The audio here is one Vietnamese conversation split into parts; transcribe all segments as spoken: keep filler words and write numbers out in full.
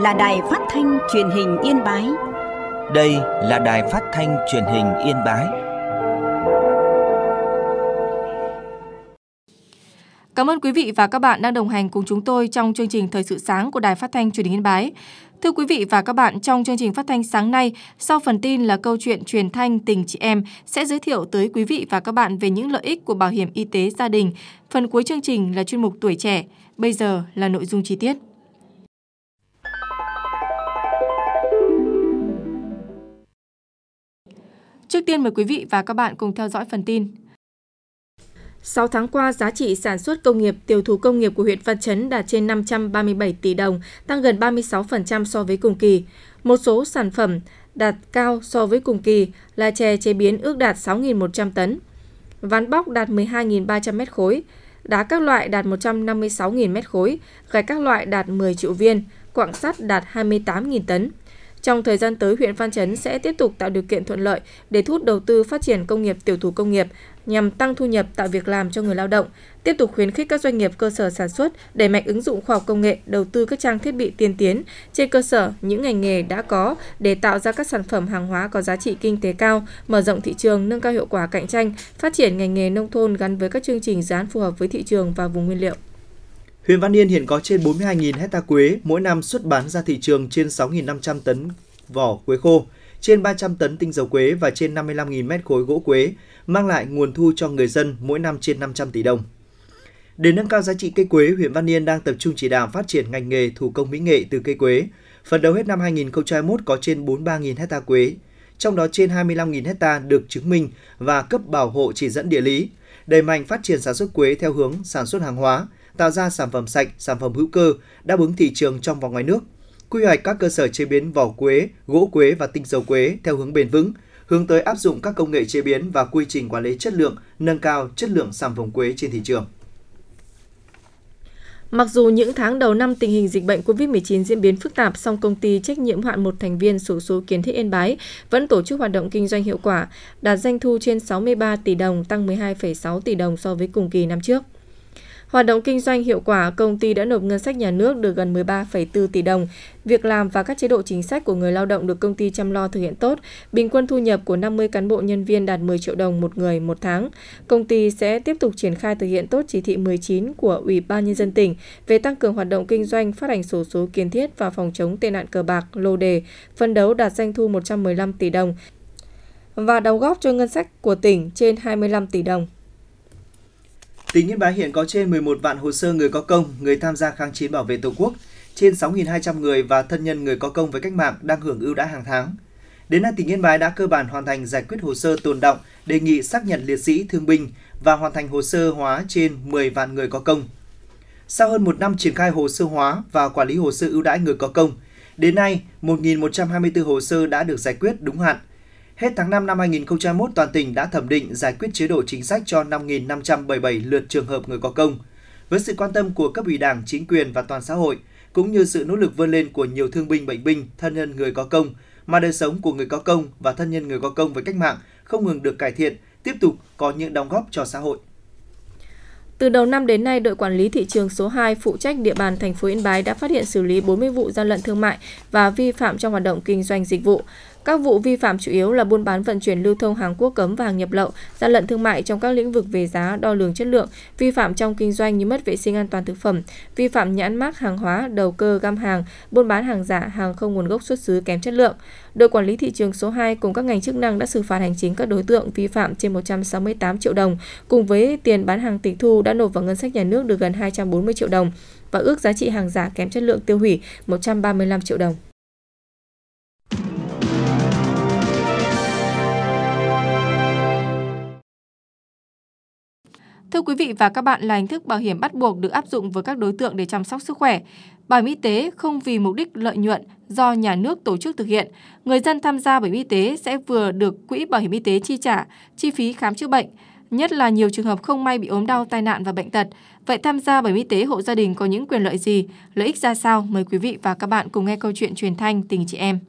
là Đài Phát thanh Truyền hình Yên Bái. Đây là Đài Phát thanh Truyền hình Yên Bái. Cảm ơn quý vị và các bạn đang đồng hành cùng chúng tôi trong chương trình Thời sự sáng của Đài Phát thanh Truyền hình Yên Bái. Thưa quý vị và các bạn, trong chương trình phát thanh sáng nay, sau phần tin là câu chuyện truyền thanh tình chị em sẽ giới thiệu tới quý vị và các bạn về những lợi ích của bảo hiểm y tế gia đình. Phần cuối chương trình là chuyên mục Tuổi trẻ. Bây giờ là nội dung chi tiết. Trước tiên mời quý vị và các bạn cùng theo dõi phần tin. sáu tháng qua, giá trị sản xuất công nghiệp, tiêu thụ công nghiệp của huyện Văn Chấn đạt trên năm trăm ba mươi bảy tỷ đồng, tăng gần ba mươi sáu phần trăm so với cùng kỳ. Một số sản phẩm đạt cao so với cùng kỳ là chè chế biến ước đạt sáu nghìn một trăm tấn, ván bóc đạt mười hai nghìn ba trăm mét khối, đá các loại đạt một trăm năm mươi sáu nghìn mét khối, gạch các loại đạt mười triệu viên, quặng sắt đạt hai mươi tám nghìn tấn. Trong thời gian tới, huyện Văn Chấn sẽ tiếp tục tạo điều kiện thuận lợi để thu hút đầu tư phát triển công nghiệp tiểu thủ công nghiệp nhằm tăng thu nhập, tạo việc làm cho người lao động, tiếp tục khuyến khích các doanh nghiệp cơ sở sản xuất đẩy mạnh ứng dụng khoa học công nghệ, đầu tư các trang thiết bị tiên tiến trên cơ sở những ngành nghề đã có để tạo ra các sản phẩm hàng hóa có giá trị kinh tế cao, mở rộng thị trường, nâng cao hiệu quả cạnh tranh, phát triển ngành nghề nông thôn gắn với các chương trình dự án phù hợp với thị trường và vùng nguyên liệu. Huyện Văn Yên hiện có trên bốn mươi hai nghìn hecta quế, mỗi năm xuất bán ra thị trường trên sáu nghìn năm trăm tấn vỏ quế khô, trên ba trăm tấn tinh dầu quế và trên năm mươi lăm nghìn mét khối gỗ quế, mang lại nguồn thu cho người dân mỗi năm trên năm trăm tỷ đồng. Để nâng cao giá trị cây quế, huyện Văn Yên đang tập trung chỉ đạo phát triển ngành nghề thủ công mỹ nghệ từ cây quế. Phấn đấu hết năm hai nghìn không trăm hai mươi mốt có trên bốn mươi ba nghìn hecta quế, trong đó trên hai mươi lăm nghìn hecta được chứng minh và cấp bảo hộ chỉ dẫn địa lý. Đẩy mạnh phát triển sản xuất quế theo hướng sản xuất hàng hóa, tạo ra sản phẩm sạch, sản phẩm hữu cơ, đáp ứng thị trường trong và ngoài nước. Quy hoạch các cơ sở chế biến vỏ quế, gỗ quế và tinh dầu quế theo hướng bền vững, hướng tới áp dụng các công nghệ chế biến và quy trình quản lý chất lượng, nâng cao chất lượng sản phẩm quế trên thị trường. Mặc dù những tháng đầu năm tình hình dịch bệnh covid mười chín diễn biến phức tạp, song công ty trách nhiệm hữu hạn một thành viên xổ số kiến thiết Yên Bái vẫn tổ chức hoạt động kinh doanh hiệu quả, đạt doanh thu trên sáu mươi ba tỷ đồng, tăng mười hai phẩy sáu tỷ đồng so với cùng kỳ năm trước. Hoạt động kinh doanh hiệu quả, công ty đã nộp ngân sách nhà nước được gần mười ba phẩy bốn tỷ đồng. Việc làm và các chế độ chính sách của người lao động được công ty chăm lo thực hiện tốt. Bình quân thu nhập của năm mươi cán bộ nhân viên đạt mười triệu đồng một người một tháng. Công ty sẽ tiếp tục triển khai thực hiện tốt chỉ thị mười chín của Ủy ban Nhân dân tỉnh về tăng cường hoạt động kinh doanh, phát hành xổ số kiến thiết và phòng chống tệ nạn cờ bạc, lô đề, phấn đấu đạt doanh thu một trăm mười lăm tỷ đồng và đóng góp cho ngân sách của tỉnh trên hai mươi lăm tỷ đồng. Tỉnh Yên Bái hiện có trên mười một vạn hồ sơ người có công, người tham gia kháng chiến bảo vệ Tổ quốc, trên sáu nghìn hai trăm người và thân nhân người có công với cách mạng đang hưởng ưu đãi hàng tháng. Đến nay, tỉnh Yên Bái đã cơ bản hoàn thành giải quyết hồ sơ tồn đọng, đề nghị xác nhận liệt sĩ, thương binh và hoàn thành hồ sơ hóa trên mười vạn người có công. Sau hơn một năm triển khai hồ sơ hóa và quản lý hồ sơ ưu đãi người có công, đến nay một nghìn một trăm hai mươi tư hồ sơ đã được giải quyết đúng hạn. Hết tháng năm năm hai nghìn không trăm hai mươi mốt, toàn tỉnh đã thẩm định giải quyết chế độ chính sách cho năm nghìn năm trăm bảy mươi bảy lượt trường hợp người có công. Với sự quan tâm của cấp ủy Đảng, chính quyền và toàn xã hội, cũng như sự nỗ lực vươn lên của nhiều thương binh, bệnh binh, thân nhân người có công, mà đời sống của người có công và thân nhân người có công với cách mạng không ngừng được cải thiện, tiếp tục có những đóng góp cho xã hội. Từ đầu năm đến nay, đội quản lý thị trường số hai phụ trách địa bàn thành phố Yên Bái đã phát hiện xử lý bốn mươi vụ gian lận thương mại và vi phạm trong hoạt động kinh doanh dịch vụ. Các vụ vi phạm chủ yếu là buôn bán vận chuyển lưu thông hàng quốc cấm và hàng nhập lậu, gian lận thương mại trong các lĩnh vực về giá, đo lường chất lượng, vi phạm trong kinh doanh như mất vệ sinh an toàn thực phẩm, vi phạm nhãn mác hàng hóa, đầu cơ găm hàng, buôn bán hàng giả, hàng không nguồn gốc xuất xứ kém chất lượng. Đội quản lý thị trường số hai cùng các ngành chức năng đã xử phạt hành chính các đối tượng vi phạm trên một trăm sáu mươi tám triệu đồng, cùng với tiền bán hàng tịch thu đã nộp vào ngân sách nhà nước được gần hai trăm bốn mươi triệu đồng và ước giá trị hàng giả kém chất lượng tiêu hủy một trăm ba mươi lăm triệu đồng. Thưa quý vị và các bạn, là hình thức bảo hiểm bắt buộc được áp dụng với các đối tượng để chăm sóc sức khỏe. Bảo hiểm y tế không vì mục đích lợi nhuận do nhà nước tổ chức thực hiện. Người dân tham gia bảo hiểm y tế sẽ vừa được quỹ bảo hiểm y tế chi trả chi phí khám chữa bệnh, nhất là nhiều trường hợp không may bị ốm đau, tai nạn và bệnh tật. Vậy tham gia bảo hiểm y tế hộ gia đình có những quyền lợi gì, lợi ích ra sao? Mời quý vị và các bạn cùng nghe câu chuyện truyền thanh tình chị em.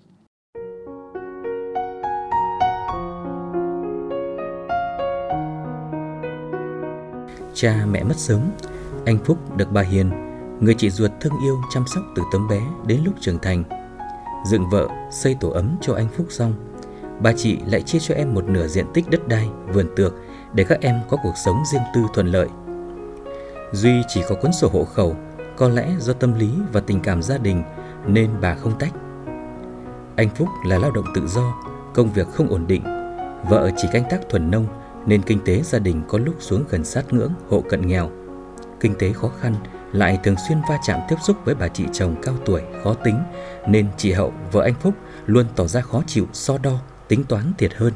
Cha mẹ mất sớm, anh Phúc được bà Hiền, người chị ruột thương yêu chăm sóc từ tấm bé đến lúc trưởng thành. Dựng vợ, xây tổ ấm cho anh Phúc xong, bà chị lại chia cho em một nửa diện tích đất đai, vườn tược để các em có cuộc sống riêng tư thuận lợi. Duy chỉ có cuốn sổ hộ khẩu, có lẽ do tâm lý và tình cảm gia đình nên bà không tách. Anh Phúc là lao động tự do, công việc không ổn định. Vợ chỉ canh tác thuần nông nên kinh tế gia đình có lúc xuống gần sát ngưỡng hộ cận nghèo. Kinh tế khó khăn lại thường xuyên va chạm tiếp xúc với bà chị chồng cao tuổi, khó tính, nên chị Hậu, vợ anh Phúc, luôn tỏ ra khó chịu, so đo, tính toán thiệt hơn.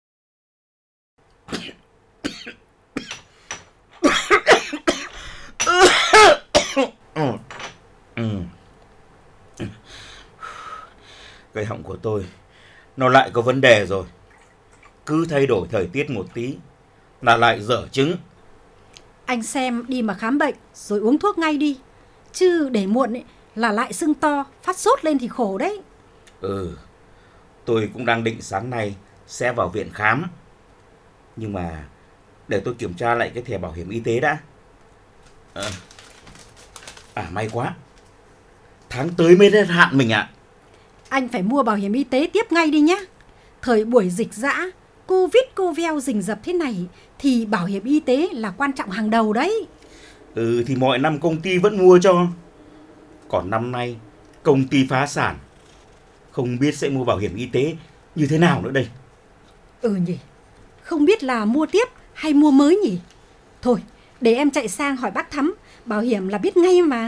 Cái họng của tôi nó lại có vấn đề rồi. Cứ thay đổi thời tiết một tí là lại dở chứng. Anh xem đi mà khám bệnh rồi uống thuốc ngay đi. Chứ để muộn ấy, là lại sưng to, phát sốt lên thì khổ đấy. Ừ, tôi cũng đang định sáng nay sẽ vào viện khám. Nhưng mà để tôi kiểm tra lại cái thẻ bảo hiểm y tế đã. À, à may quá, tháng tới mới hết hạn mình ạ. À. Anh phải mua bảo hiểm y tế tiếp ngay đi nhé. Thời buổi dịch dã, Covid cô veo rình rập thế này thì bảo hiểm y tế là quan trọng hàng đầu đấy. Ừ thì mọi năm công ty vẫn mua cho. Còn năm nay công ty phá sản, không biết sẽ mua bảo hiểm y tế như thế nào nữa đây. Ừ nhỉ, không biết là mua tiếp hay mua mới nhỉ. Thôi, để em chạy sang hỏi bác Thắm, bảo hiểm là biết ngay mà.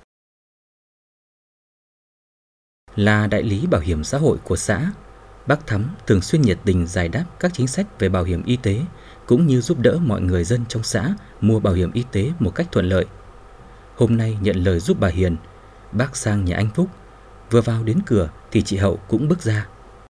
Là đại lý bảo hiểm xã hội của xã, bác Thắm thường xuyên nhiệt tình giải đáp các chính sách về bảo hiểm y tế, cũng như giúp đỡ mọi người dân trong xã mua bảo hiểm y tế một cách thuận lợi. Hôm nay nhận lời giúp bà Hiền, bác sang nhà anh Phúc. Vừa vào đến cửa thì chị Hậu cũng bước ra.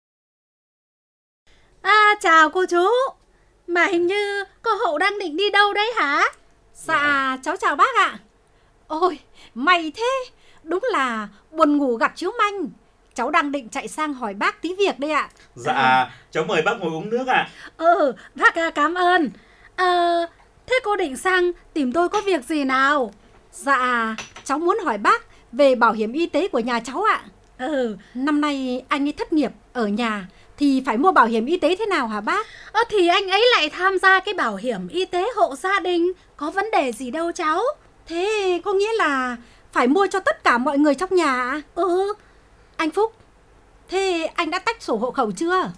À, chào cô chú. Mà hình như cô Hậu đang định đi đâu đấy hả? Dạ, cháu chào bác ạ. Ôi, may thế. Đúng là buồn ngủ gặp chiếu manh. Cháu đang định chạy sang hỏi bác tí việc đây ạ. Dạ, à, cháu mời bác ngồi uống nước ạ. À. Ừ, bác cảm ơn. À, thế cô định sang tìm tôi có việc gì nào? Dạ, cháu muốn hỏi bác về bảo hiểm y tế của nhà cháu ạ. Ừ, năm nay anh ấy thất nghiệp ở nhà thì phải mua bảo hiểm y tế thế nào hả bác? Ờ, thì anh ấy lại tham gia cái bảo hiểm y tế hộ gia đình, có vấn đề gì đâu cháu. Thế có nghĩa là phải mua cho tất cả mọi người trong nhà ạ? Ừ. Anh Phúc, thế anh đã tách sổ hộ khẩu chưa?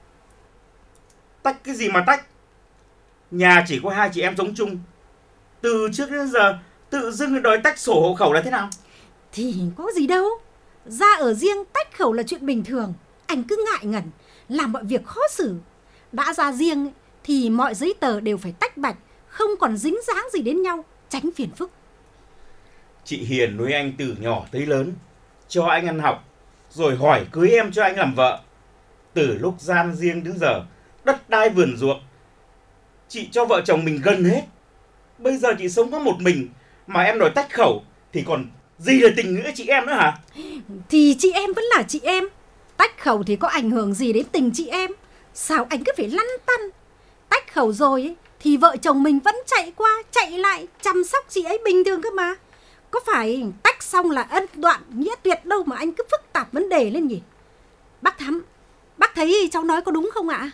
Tách cái gì mà tách? Nhà chỉ có hai chị em sống chung. Từ trước đến giờ tự dưng đòi tách sổ hộ khẩu là thế nào? Thì có gì đâu. Ra ở riêng tách khẩu là chuyện bình thường. Anh cứ ngại ngần, làm mọi việc khó xử. Đã ra riêng thì mọi giấy tờ đều phải tách bạch, không còn dính dáng gì đến nhau, tránh phiền phức. Chị Hiền nuôi anh từ nhỏ tới lớn, cho anh ăn học, rồi hỏi cưới em cho anh làm vợ. Từ lúc gian riêng đến giờ, đất đai vườn ruộng, chị cho vợ chồng mình gần hết. Bây giờ chị sống có một mình mà em đòi tách khẩu thì còn gì là tình nghĩa chị em nữa hả? Thì chị em vẫn là chị em. Tách khẩu thì có ảnh hưởng gì đến tình chị em? Sao anh cứ phải lăn tăn? Tách khẩu rồi ấy, thì vợ chồng mình vẫn chạy qua chạy lại chăm sóc chị ấy bình thường cơ mà. Có phải tách xong là ân đoạn nghĩa tuyệt đâu mà anh cứ phức tạp vấn đề lên nhỉ? Bác Thắm, bác thấy cháu nói có đúng không ạ?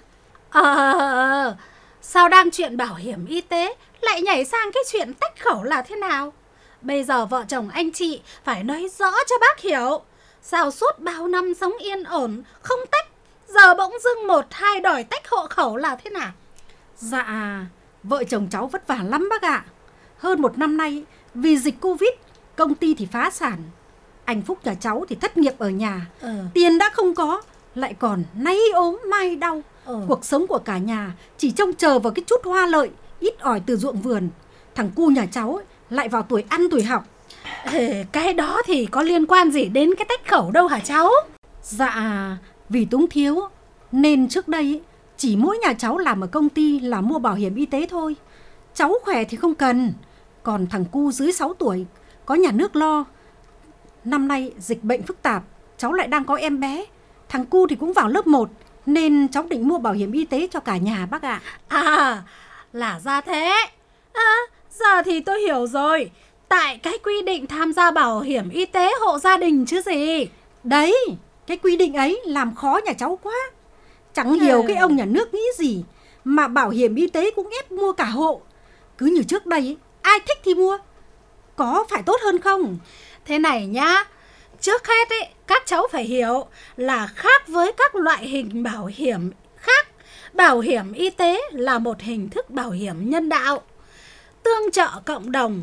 Ờ, sao đang chuyện bảo hiểm y tế lại nhảy sang cái chuyện tách khẩu là thế nào? Bây giờ vợ chồng anh chị phải nói rõ cho bác hiểu. Sao suốt bao năm sống yên ổn, không tách, giờ bỗng dưng một hai đòi tách hộ khẩu là thế nào? Dạ, vợ chồng cháu vất vả lắm bác ạ. Hơn một năm nay, vì dịch Covid, công ty thì phá sản. Anh Phúc nhà cháu thì thất nghiệp ở nhà. Ừ. Tiền đã không có, lại còn nay ốm mai đau. Ừ. Cuộc sống của cả nhà chỉ trông chờ vào cái chút hoa lợi ít ỏi từ ruộng vườn. Thằng cu nhà cháu ấy, lại vào tuổi ăn tuổi học. Ê, cái đó thì có liên quan gì đến cái tách khẩu đâu hả cháu? Dạ, vì túng thiếu nên trước đây chỉ mỗi nhà cháu làm ở công ty là mua bảo hiểm y tế thôi. Cháu khỏe thì không cần. Còn thằng cu dưới sáu tuổi có nhà nước lo. Năm nay dịch bệnh phức tạp, cháu lại đang có em bé. Thằng cu thì cũng vào lớp một, nên cháu định mua bảo hiểm y tế cho cả nhà bác ạ. À, là ra thế. À, giờ thì tôi hiểu rồi. tại cái quy định tham gia bảo hiểm y tế hộ gia đình chứ gì. Đấy, cái quy định ấy làm khó nhà cháu quá. Chẳng hiểu cái ông nhà nước nghĩ gì mà bảo hiểm y tế cũng ép mua cả hộ. Cứ như trước đây ấy, ai thích thì mua. Có phải tốt hơn không? Thế này nhá, trước hết ấy, các cháu phải hiểu là khác với các loại hình bảo hiểm khác, bảo hiểm y tế là một hình thức bảo hiểm nhân đạo, tương trợ cộng đồng,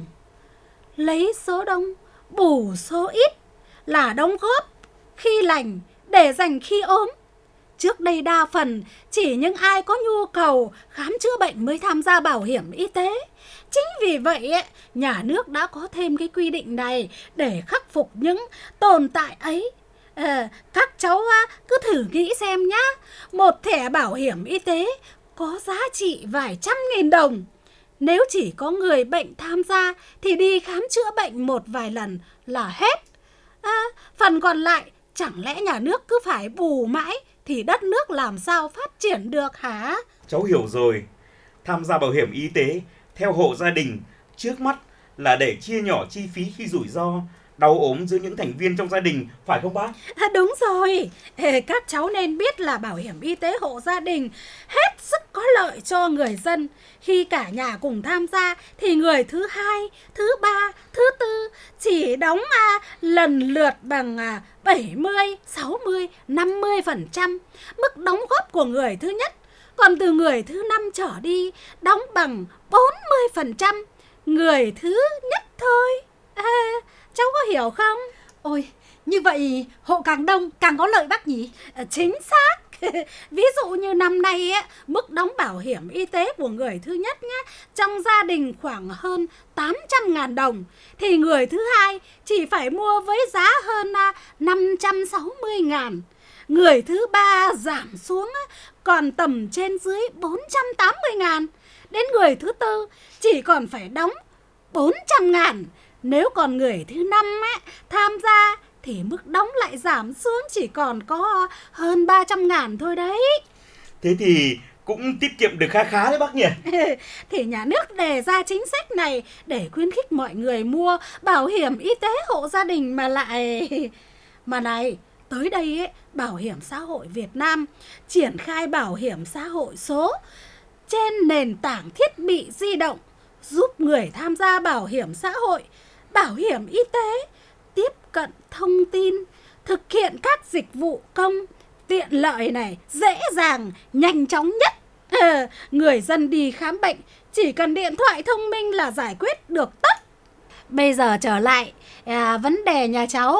lấy số đông bù số ít, là đóng góp khi lành để dành khi ốm. Trước đây đa phần chỉ những ai có nhu cầu khám chữa bệnh mới tham gia bảo hiểm y tế. Chính vì vậy, nhà nước đã có thêm cái quy định này để khắc phục những tồn tại ấy. À, các cháu cứ thử nghĩ xem nhá, một thẻ bảo hiểm y tế có giá trị vài trăm nghìn đồng. Nếu chỉ có người bệnh tham gia thì đi khám chữa bệnh một vài lần là hết. À, phần còn lại chẳng lẽ nhà nước cứ phải bù mãi thì đất nước làm sao phát triển được hả? Cháu hiểu rồi. Tham gia bảo hiểm y tế theo hộ gia đình trước mắt là để chia nhỏ chi phí khi rủi ro đau ốm giữa những thành viên trong gia đình, phải không bác? À, đúng rồi. Các cháu nên biết là bảo hiểm y tế hộ gia đình hết sức có lợi cho người dân. Khi cả nhà cùng tham gia thì người thứ hai, thứ ba, thứ tư chỉ đóng à, lần lượt bằng à, bảy mươi, sáu mươi, năm mươi phần trăm mức đóng góp của người thứ nhất. Còn từ người thứ năm trở đi đóng bằng bốn mươi phần trăm người thứ nhất thôi. À, cháu có hiểu không? Ôi, như vậy hộ càng đông càng có lợi bác nhỉ? À, chính xác. Ví dụ như năm nay ấy, mức đóng bảo hiểm y tế của người thứ nhất nhé, trong gia đình khoảng hơn tám trăm ngàn đồng, thì người thứ hai chỉ phải mua với giá hơn năm trăm sáu mươi ngàn. Người thứ ba giảm xuống còn tầm trên dưới bốn trăm tám mươi ngàn. Đến người thứ tư chỉ còn phải đóng bốn trăm ngàn. Nếu còn người thứ năm ấy, tham gia thì mức đóng lại giảm xuống chỉ còn có hơn ba trăm ngàn thôi đấy. Thế thì cũng tiết kiệm được khá khá đấy bác nhỉ? Thì nhà nước đề ra chính sách này để khuyến khích mọi người mua bảo hiểm y tế hộ gia đình mà lại... Mà này, tới đây ấy, Bảo hiểm xã hội Việt Nam triển khai bảo hiểm xã hội số trên nền tảng thiết bị di động, giúp người tham gia bảo hiểm xã hội, bảo hiểm y tế tiếp cận thông tin, thực hiện các dịch vụ công tiện lợi này, dễ dàng, nhanh chóng nhất. À, người dân đi khám bệnh chỉ cần điện thoại thông minh là giải quyết được tất. Bây giờ trở lại à, vấn đề nhà cháu.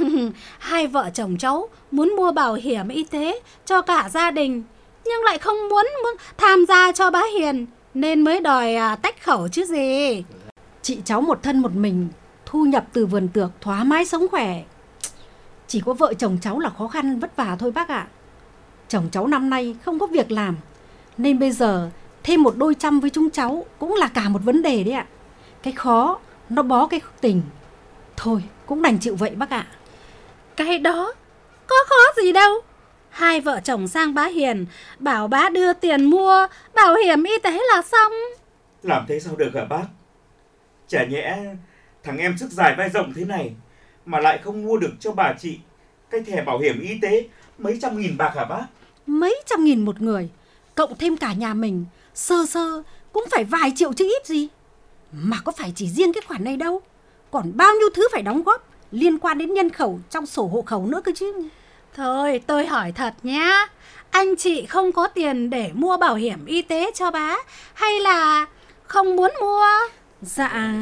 Hai vợ chồng cháu muốn mua bảo hiểm y tế cho cả gia đình, nhưng lại không muốn, muốn tham gia cho bá Hiền, nên mới đòi à, tách khẩu chứ gì. Chị cháu một thân một mình, thu nhập từ vườn tược, thoải mái sống khỏe. Chỉ có vợ chồng cháu là khó khăn vất vả thôi bác ạ. Chồng cháu năm nay không có việc làm, nên bây giờ thêm một đôi chăm với chúng cháu cũng là cả một vấn đề đấy ạ. Cái khó nó bó cái tình. Thôi cũng đành chịu vậy bác ạ. Cái đó có khó gì đâu. Hai vợ chồng sang bá Hiền bảo bá đưa tiền mua bảo hiểm y tế là xong. Làm thế sao được hả bác? Chả nhẽ thằng em sức dài vai rộng thế này mà lại không mua được cho bà chị cái thẻ bảo hiểm y tế mấy trăm nghìn bạc hả bác? Mấy trăm nghìn một người, cộng thêm cả nhà mình, sơ sơ cũng phải vài triệu chứ ít gì. Mà có phải chỉ riêng cái khoản này đâu, còn bao nhiêu thứ phải đóng góp liên quan đến nhân khẩu trong sổ hộ khẩu nữa cơ chứ. Thôi tôi hỏi thật nhá, anh chị không có tiền để mua bảo hiểm y tế cho bá, hay là không muốn mua? Dạ...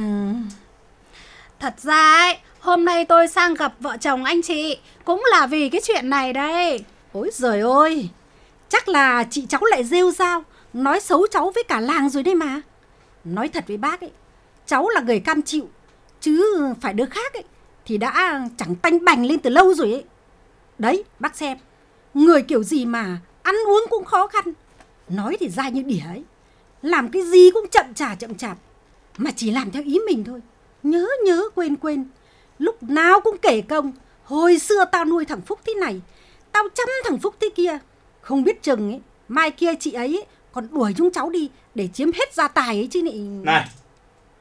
Thật ra ấy, hôm nay tôi sang gặp vợ chồng anh chị cũng là vì cái chuyện này đây. Ôi giời ơi, chắc là chị cháu lại rêu rao, nói xấu cháu với cả làng rồi đấy mà. Nói thật với bác ấy, cháu là người cam chịu, chứ phải đứa khác ấy thì đã chẳng tanh bành lên từ lâu rồi ấy. Đấy, bác xem, người kiểu gì mà ăn uống cũng khó khăn, nói thì dai như đỉa ấy, làm cái gì cũng chậm chạp chậm chạp, mà chỉ làm theo ý mình thôi. Nhớ nhớ quên quên, lúc nào cũng kể công. Hồi xưa tao nuôi thằng Phúc thế này, tao chăm thằng Phúc thế kia. Không biết chừng ấy, mai kia chị ấy còn đuổi chúng cháu đi để chiếm hết gia tài ấy chứ nị. Này,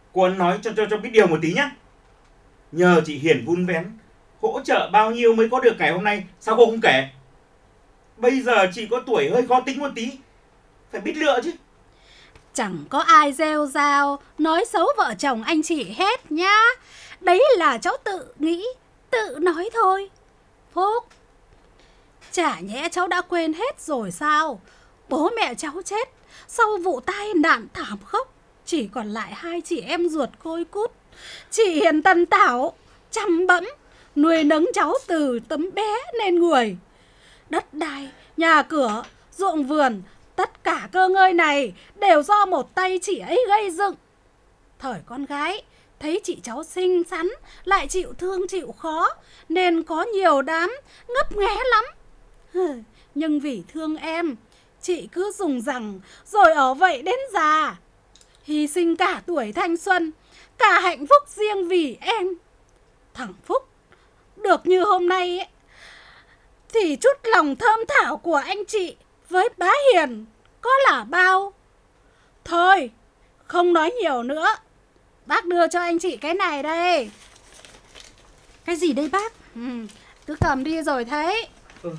Cô Ân nói cho cho cho biết điều một tí nhé. Nhờ chị Hiền vun vén, hỗ trợ bao nhiêu mới có được ngày hôm nay, sao cô không kể? Bây giờ chị có tuổi hơi khó tính một tí, phải biết lựa chứ. Chẳng có ai rêu rao nói xấu vợ chồng anh chị hết nhá. Đấy là cháu tự nghĩ, tự nói thôi. Phúc, chả nhẽ cháu đã quên hết rồi sao? Bố mẹ cháu chết sau vụ tai nạn thảm khốc, chỉ còn lại hai chị em ruột côi cút. Chị Hiền tần tảo, chăm bẵm, nuôi nấng cháu từ tấm bé nên người. Đất đai, nhà cửa, ruộng vườn, tất cả cơ ngơi này đều do một tay chị ấy gây dựng. Thời con gái, thấy chị cháu xinh xắn, lại chịu thương chịu khó, nên có nhiều đám ngấp nghé lắm. Nhưng vì thương em, chị cứ dùng rằng rồi ở vậy đến già, hy sinh cả tuổi thanh xuân, cả hạnh phúc riêng vì em. Thằng Phúc được như hôm nay ấy, thì chút lòng thơm thảo của anh chị với bá Hiền có là bao. Thôi, không nói nhiều nữa, bác đưa cho anh chị cái này đây. Cái gì đây bác? Ừ, cứ cầm đi rồi thấy. Ừ.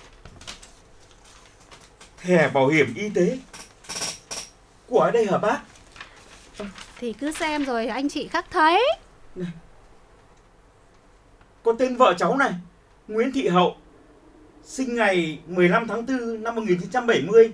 Thẻ bảo hiểm y tế của ở đây hả bác? Thì cứ xem rồi anh chị khắc thấy. Này. Có tên vợ cháu này, Nguyễn Thị Hậu, sinh ngày mười lăm tháng tư năm một nghìn chín trăm bảy mươi.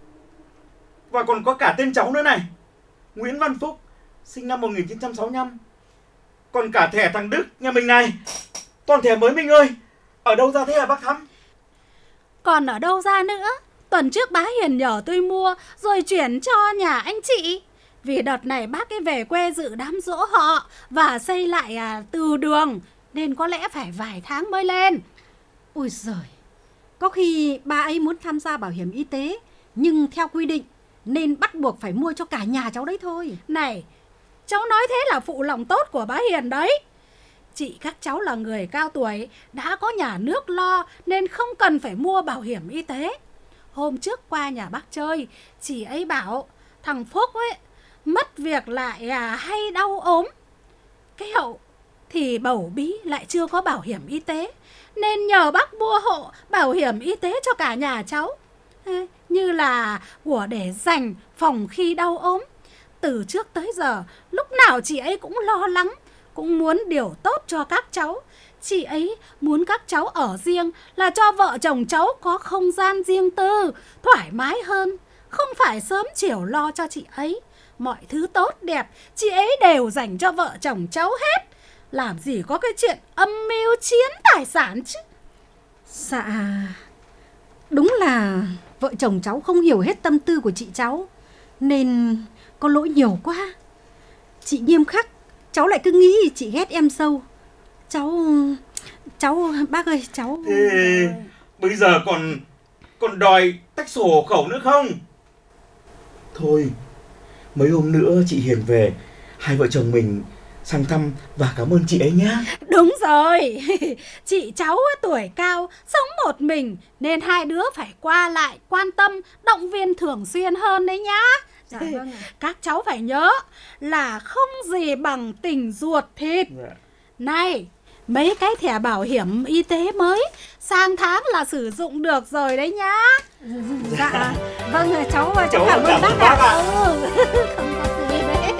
Và còn có cả tên cháu nữa này, Nguyễn Văn Phúc, sinh năm một nghìn chín trăm sáu mươi lăm. Còn cả thẻ thằng Đức nhà mình này, toàn thẻ mới mình ơi. Ở đâu ra thế hả bác Thắm? Còn ở đâu ra nữa? Tuần trước bá Hiền nhờ tôi mua rồi chuyển cho nhà anh chị. Vì đợt này bác ấy về quê dự đám giỗ họ và xây lại à, từ đường, nên có lẽ phải vài tháng mới lên. Ôi giời, có khi bà ấy muốn tham gia bảo hiểm y tế, nhưng theo quy định nên bắt buộc phải mua cho cả nhà cháu đấy thôi. Này, cháu nói thế là phụ lòng tốt của bá Hiền đấy. Chị các cháu là người cao tuổi, đã có nhà nước lo nên không cần phải mua bảo hiểm y tế. Hôm trước qua nhà bác chơi, chị ấy bảo thằng Phúc ấy mất việc lại à, hay đau ốm. Cái Hậu thì bầu bí lại chưa có bảo hiểm y tế, nên nhờ bác mua hộ bảo hiểm y tế cho cả nhà cháu, như là của để dành phòng khi đau ốm. Từ trước tới giờ, lúc nào chị ấy cũng lo lắng, cũng muốn điều tốt cho các cháu. Chị ấy muốn các cháu ở riêng là cho vợ chồng cháu có không gian riêng tư, thoải mái hơn, không phải sớm chiều lo cho chị ấy. Mọi thứ tốt đẹp chị ấy đều dành cho vợ chồng cháu hết. Làm gì có cái chuyện âm mưu chiếm tài sản chứ. Dạ, đúng là vợ chồng cháu không hiểu hết tâm tư của chị cháu, nên có lỗi nhiều quá. Chị nghiêm khắc, cháu lại cứ nghĩ chị ghét em sâu. Cháu, cháu, bác ơi, cháu... Thế bây giờ còn, còn đòi tách sổ hộ khẩu nữa không? Thôi, mấy hôm nữa chị Hiền về, hai vợ chồng mình sang thăm và cảm ơn chị ấy nhé. Đúng rồi, chị cháu tuổi cao, sống một mình, nên hai đứa phải qua lại, quan tâm, động viên thường xuyên hơn đấy nhá. Dạ vâng ạ. Các cháu phải nhớ là không gì bằng tình ruột thịt. Dạ. Này, mấy cái thẻ bảo hiểm y tế mới sang tháng là sử dụng được rồi đấy nhá. Dạ, vâng, cháu, cháu, Cháu cảm ơn bác bác ạ. ạ. Ừ, không có gì đấy.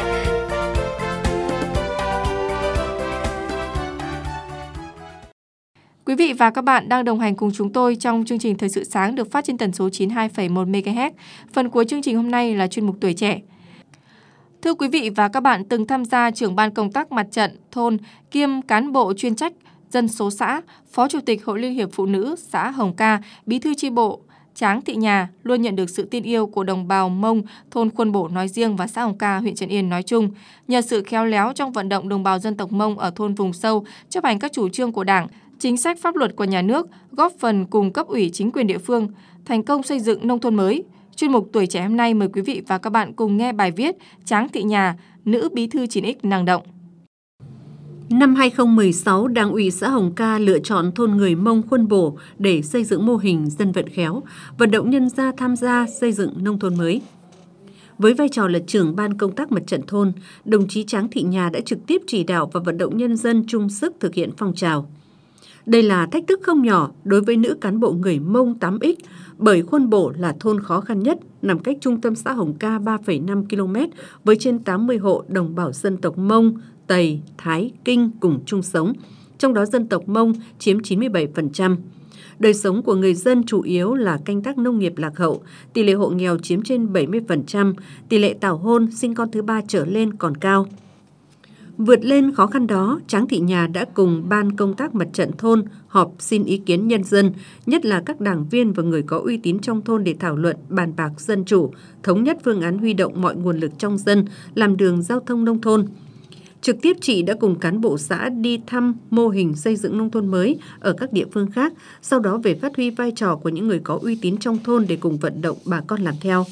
Quý vị và các bạn đang đồng hành cùng chúng tôi trong chương trình Thời sự sáng được phát trên tần số chín mươi hai phẩy một mê ga héc. Phần cuối chương trình hôm nay là chuyên mục Tuổi trẻ. Thưa quý vị và các bạn, từng tham gia trưởng ban công tác mặt trận thôn, kiêm cán bộ chuyên trách dân số xã, Phó Chủ tịch Hội Liên hiệp Phụ nữ xã Hồng Ca, Bí thư chi bộ Tráng Thị Nhà luôn nhận được sự tin yêu của đồng bào Mông, thôn Khuôn Bổ nói riêng và xã Hồng Ca, huyện Trấn Yên nói chung. Nhờ sự khéo léo trong vận động đồng bào dân tộc Mông ở thôn vùng sâu, chấp hành các chủ trương của Đảng, chính sách pháp luật của nhà nước, góp phần cùng cấp ủy chính quyền địa phương, thành công xây dựng nông thôn mới. Chuyên mục Tuổi trẻ hôm nay mời quý vị và các bạn cùng nghe bài viết Tráng Thị Nhà, nữ bí thư chín ích năng động. Năm hai không một sáu, Đảng ủy xã Hồng Ca lựa chọn thôn người Mông Khuôn Bổ để xây dựng mô hình dân vận khéo, vận động nhân gia tham gia xây dựng nông thôn mới. Với vai trò là trưởng ban công tác mặt trận thôn, đồng chí Tráng Thị Nhà đã trực tiếp chỉ đạo và vận động nhân dân chung sức thực hiện phong trào. Đây là thách thức không nhỏ đối với nữ cán bộ người Mông tám ích, bởi Khuôn Bổ là thôn khó khăn nhất, nằm cách trung tâm xã Hồng Ca ba phẩy năm ki lô mét với trên tám mươi hộ đồng bào dân tộc Mông, Tày, Thái, Kinh cùng chung sống, trong đó dân tộc Mông chiếm chín mươi bảy phần trăm. Đời sống của người dân chủ yếu là canh tác nông nghiệp lạc hậu, tỷ lệ hộ nghèo chiếm trên bảy mươi phần trăm, tỷ lệ tảo hôn sinh con thứ ba trở lên còn cao. Vượt lên khó khăn đó, Tráng Thị Nhà đã cùng Ban công tác mặt trận thôn họp xin ý kiến nhân dân, nhất là các đảng viên và người có uy tín trong thôn để thảo luận, bàn bạc dân chủ, thống nhất phương án huy động mọi nguồn lực trong dân, làm đường giao thông nông thôn. Trực tiếp chị đã cùng cán bộ xã đi thăm mô hình xây dựng nông thôn mới ở các địa phương khác, sau đó về phát huy vai trò của những người có uy tín trong thôn để cùng vận động bà con làm theo.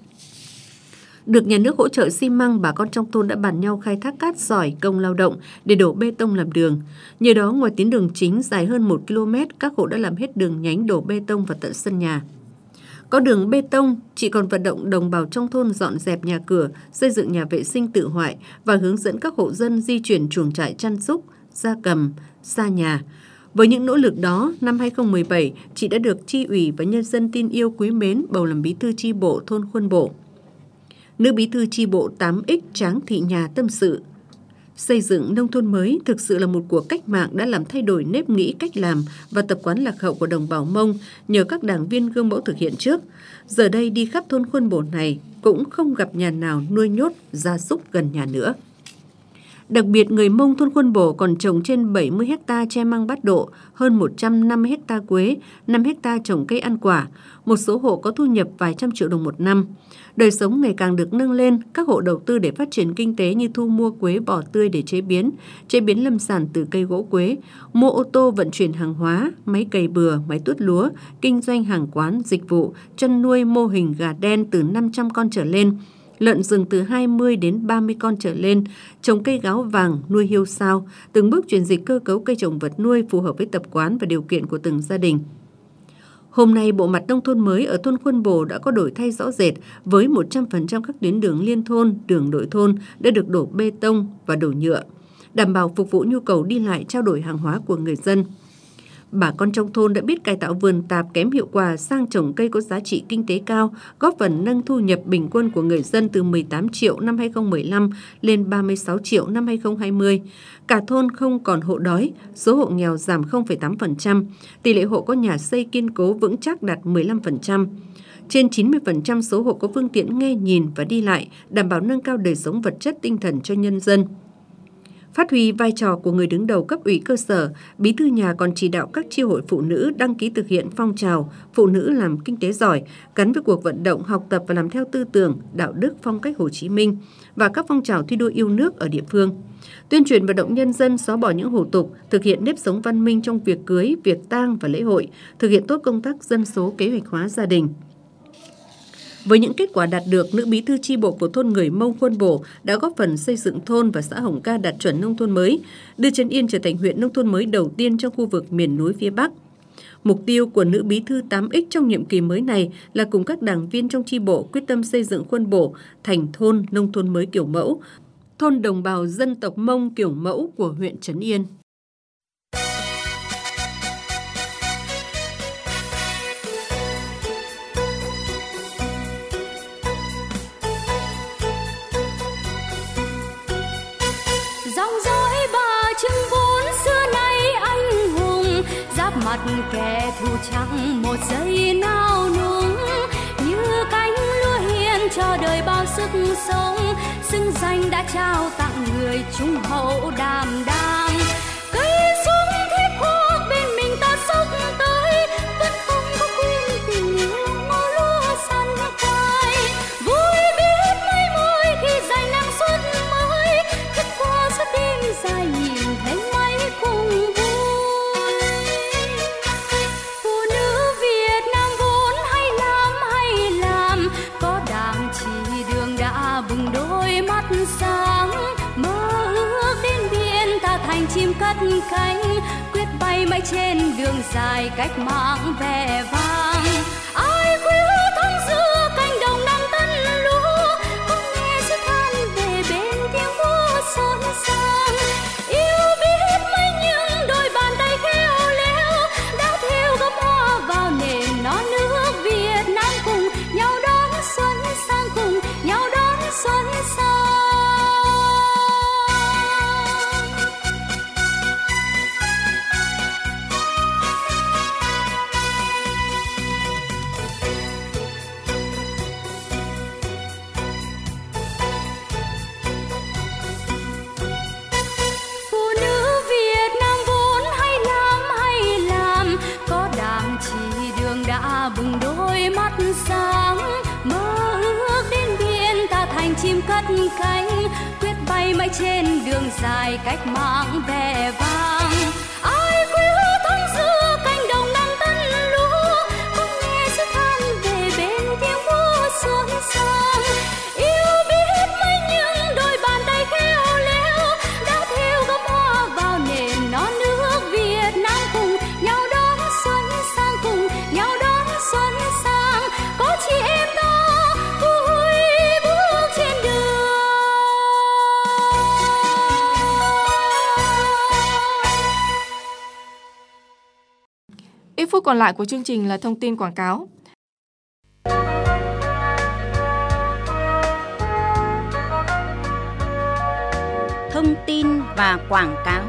Được nhà nước hỗ trợ xi măng, bà con trong thôn đã bàn nhau khai thác cát sỏi công lao động để đổ bê tông làm đường. Nhờ đó, ngoài tuyến đường chính dài hơn một ki lô mét, các hộ đã làm hết đường nhánh đổ bê tông vào tận sân nhà. Có đường bê tông, chị còn vận động đồng bào trong thôn dọn dẹp nhà cửa, xây dựng nhà vệ sinh tự hoại và hướng dẫn các hộ dân di chuyển chuồng trại chăn súc, gia cầm, xa nhà. Với những nỗ lực đó, năm hai không một bảy, chị đã được chi ủy và nhân dân tin yêu quý mến bầu làm bí thư chi bộ thôn Khuôn Bổ. Nữ bí thư chi bộ tám ích Tráng Thị Nhà tâm sự: xây dựng nông thôn mới thực sự là một cuộc cách mạng đã làm thay đổi nếp nghĩ, cách làm và tập quán lạc hậu của đồng bào Mông nhờ các đảng viên gương mẫu thực hiện trước. Giờ đây đi khắp thôn Khuôn Bổ này cũng không gặp nhà nào nuôi nhốt gia súc gần nhà nữa. Đặc biệt, người Mông thôn Khuôn Bổ còn trồng trên bảy mươi héc ta tre măng bát độ, hơn một trăm năm mươi héc ta quế, năm héc ta trồng cây ăn quả. Một số hộ có thu nhập vài trăm triệu đồng một năm. Đời sống ngày càng được nâng lên, các hộ đầu tư để phát triển kinh tế như thu mua quế vỏ tươi để chế biến, chế biến lâm sản từ cây gỗ quế, mua ô tô vận chuyển hàng hóa, máy cày bừa, máy tuốt lúa, kinh doanh hàng quán, dịch vụ, chăn nuôi mô hình gà đen từ năm trăm con trở lên, lợn rừng từ hai mươi đến ba mươi con trở lên, trồng cây gáo vàng, nuôi hiêu sao, từng bước chuyển dịch cơ cấu cây trồng vật nuôi phù hợp với tập quán và điều kiện của từng gia đình. Hôm nay, bộ mặt nông thôn mới ở thôn Khuôn Bổ đã có đổi thay rõ rệt với một trăm phần trăm các tuyến đường liên thôn, đường nội thôn đã được đổ bê tông và đổ nhựa, đảm bảo phục vụ nhu cầu đi lại trao đổi hàng hóa của người dân. Bà con trong thôn đã biết cải tạo vườn tạp kém hiệu quả sang trồng cây có giá trị kinh tế cao, góp phần nâng thu nhập bình quân của người dân từ mười tám triệu năm hai không một lăm lên ba mươi sáu triệu năm hai không hai không. Cả thôn không còn hộ đói, số hộ nghèo giảm không phẩy tám phần trăm, tỷ lệ hộ có nhà xây kiên cố vững chắc đạt mười lăm phần trăm. Trên chín mươi phần trăm số hộ có phương tiện nghe nhìn và đi lại, đảm bảo nâng cao đời sống vật chất tinh thần cho nhân dân. Phát huy vai trò của người đứng đầu cấp ủy cơ sở, Bí thư Nhà còn chỉ đạo các chi hội phụ nữ đăng ký thực hiện phong trào phụ nữ làm kinh tế giỏi, gắn với cuộc vận động học tập và làm theo tư tưởng, đạo đức, phong cách Hồ Chí Minh và các phong trào thi đua yêu nước ở địa phương. Tuyên truyền vận động nhân dân xóa bỏ những hủ tục, thực hiện nếp sống văn minh trong việc cưới, việc tang và lễ hội, thực hiện tốt công tác dân số kế hoạch hóa gia đình. Với những kết quả đạt được, nữ bí thư chi bộ của thôn người Mông Khuôn Bổ đã góp phần xây dựng thôn và xã Hồng Ca đạt chuẩn nông thôn mới, đưa Trấn Yên trở thành huyện nông thôn mới đầu tiên trong khu vực miền núi phía Bắc. Mục tiêu của nữ bí thư tám ích trong nhiệm kỳ mới này là cùng các đảng viên trong chi bộ quyết tâm xây dựng Khuôn Bổ thành thôn nông thôn mới kiểu mẫu, thôn đồng bào dân tộc Mông kiểu mẫu của huyện Trấn Yên. Mặt kẻ thù chẳng một giây nào núng, như cánh lúa hiền cho đời bao sức sống, xứng danh đã trao tặng người trung hậu đảm đang. Cây súng thiết khuốc bên mình ta sốc tới, vẫn không có quên tình yêu ngô lúa săn khoai. Vui biết mấy môi khi giành năng suất mới, thức qua suốt đêm dài nhìn thấy mấy cùng vui. Sáng mơ ước đến biển ta thành chim cất cánh, quyết bay mãi trên đường dài cách mạng vẻ vang. Ai quyết thắng giữa cánh đồng đang tân lúa, xuân sang. Bừng đôi mắt sáng, mơ ước đến biển ta thành chim cất cánh, quyết bay mãi trên đường dài cách mạng vẻ vang. Ai quyết thắng giữa cánh đồng đang tân lúa, không nghe sự than về bên tiếng múa xuân sang. Yêu biết mấy những đôi bàn tay khéo léo đã thêu gấm hoa vào nền non nước Việt Nam, cùng nhau đón xuân sang, cùng nhau đón xuân sang, có chị em ta vui bước trên đường. Ít phút còn lại của chương trình là thông tin quảng cáo. Thông tin và quảng cáo.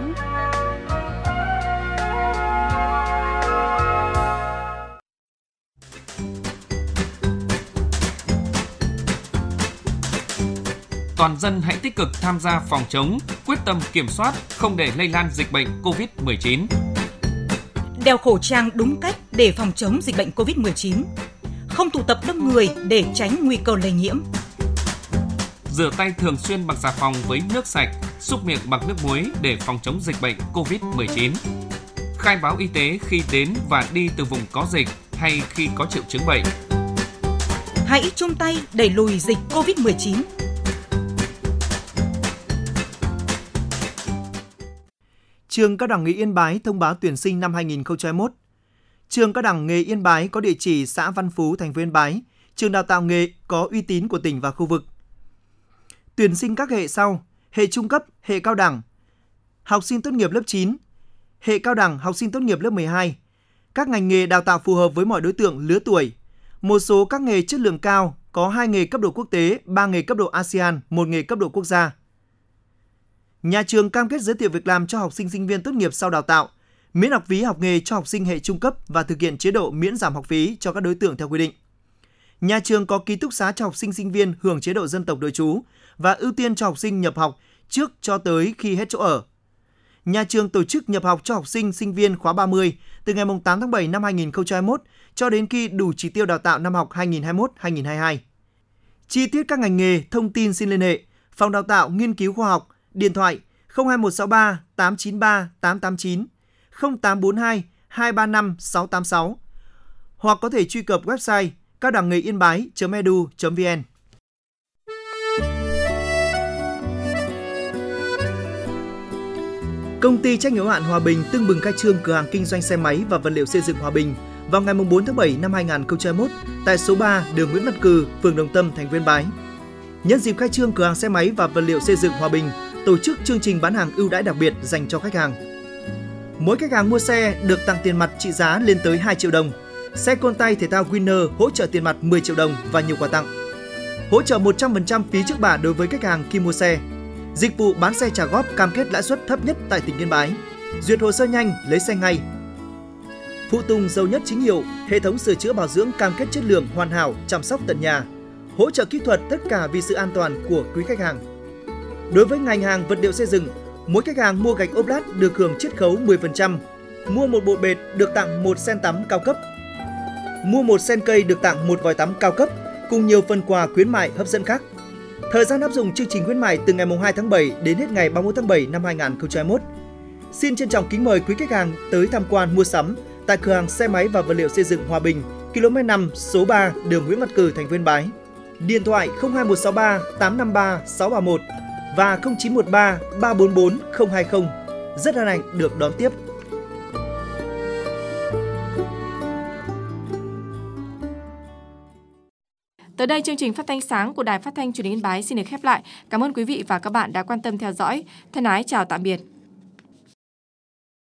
Toàn dân hãy tích cực tham gia phòng chống, quyết tâm kiểm soát, không để lây lan dịch bệnh covid mười chín. Đeo khẩu trang đúng cách để phòng chống dịch bệnh covid mười chín. Không tụ tập đông người để tránh nguy cơ lây nhiễm. Rửa tay thường xuyên bằng xà phòng với nước sạch, súc miệng bằng nước muối để phòng chống dịch bệnh covid mười chín. Khai báo y tế khi đến và đi từ vùng có dịch hay khi có triệu chứng bệnh. Hãy chung tay đẩy lùi dịch covid mười chín. Trường Cao đẳng nghề Yên Bái thông báo tuyển sinh năm hai nghìn không trăm hai mươi mốt. Trường Cao đẳng nghề Yên Bái có địa chỉ xã Văn Phú, thành phố Yên Bái, trường đào tạo nghề có uy tín của tỉnh và khu vực. Tuyển sinh các hệ sau: hệ trung cấp, hệ cao đẳng, học sinh tốt nghiệp lớp chín, hệ cao đẳng, học sinh tốt nghiệp lớp mười hai. Các ngành nghề đào tạo phù hợp với mọi đối tượng lứa tuổi. Một số các nghề chất lượng cao có hai nghề cấp độ quốc tế, ba nghề cấp độ a sê an, một nghề cấp độ quốc gia. Nhà trường cam kết giới thiệu việc làm cho học sinh sinh viên tốt nghiệp sau đào tạo, miễn học phí học nghề cho học sinh hệ trung cấp và thực hiện chế độ miễn giảm học phí cho các đối tượng theo quy định. Nhà trường có ký túc xá cho học sinh sinh viên hưởng chế độ dân tộc nội trú và ưu tiên cho học sinh nhập học trước cho tới khi hết chỗ ở. Nhà trường tổ chức nhập học cho học sinh sinh viên khóa ba mươi từ ngày tám tháng bảy năm hai nghìn không trăm hai mươi mốt cho đến khi đủ chỉ tiêu đào tạo năm học hai nghìn không trăm hai mươi mốt hai nghìn không trăm hai mươi hai. Chi tiết các ngành nghề, thông tin xin liên hệ Phòng Đào tạo Nghiên cứu Khoa học, điện thoại không hai một sáu ba tám chín ba tám tám chín, không tám bốn hai hai ba năm sáu tám sáu hoặc có thể truy cập website cao đẳng nghề yên bái chấm e d u chấm v n. Công ty trách nhiệm hữu hạn Hòa Bình tưng bừng khai trương cửa hàng kinh doanh xe máy và vật liệu xây dựng Hòa Bình vào ngày bốn tháng bảy năm hai nghìn không trăm hai mươi mốt tại số ba đường Nguyễn Văn Cừ, phường Đồng Tâm, thành phố Yên Bái. Nhân dịp khai trương cửa hàng xe máy và vật liệu xây dựng Hòa Bình, tổ chức chương trình bán hàng ưu đãi đặc biệt dành cho khách hàng. Mỗi khách hàng mua xe được tặng tiền mặt trị giá lên tới hai triệu đồng. Xe côn tay thể thao Winner hỗ trợ tiền mặt mười triệu đồng và nhiều quà tặng. Hỗ trợ một trăm phần trăm phí trước bạ đối với khách hàng khi mua xe. Dịch vụ bán xe trả góp cam kết lãi suất thấp nhất tại tỉnh Yên Bái. Duyệt hồ sơ nhanh, lấy xe ngay. Phụ tùng giàu nhất chính hiệu, hệ thống sửa chữa bảo dưỡng cam kết chất lượng hoàn hảo, chăm sóc tận nhà. Hỗ trợ kỹ thuật tất cả vì sự an toàn của quý khách hàng. Đối với ngành hàng vật liệu xây dựng, mỗi khách hàng mua gạch ốp lát được hưởng chiết khấu mười phần trăm. Mua một bộ bệt được tặng một sen tắm cao cấp. Mua một sen cây được tặng một vòi tắm cao cấp cùng nhiều phần quà khuyến mại hấp dẫn khác. Thời gian áp dụng chương trình khuyến mại từ ngày hai tháng bảy đến hết ngày ba mươi mốt tháng bảy năm hai nghìn không trăm hai mươi mốt. Xin trân trọng kính mời quý khách hàng tới tham quan mua sắm tại cửa hàng xe máy và vật liệu xây dựng Hòa Bình, ki lô mét năm, số ba, đường Nguyễn Văn Cừ, thành phố Yên Bái. Điện thoại không hai một sáu ba tám năm ba sáu ba một và không chín một ba ba bốn bốn không hai không. Rất hân hạnh được đón tiếp. Tới đây, chương trình phát thanh sáng của Đài Phát thanh Truyền hình Yên Bái xin được khép lại. Cảm ơn quý vị và các bạn đã quan tâm theo dõi. Thân ái chào tạm biệt.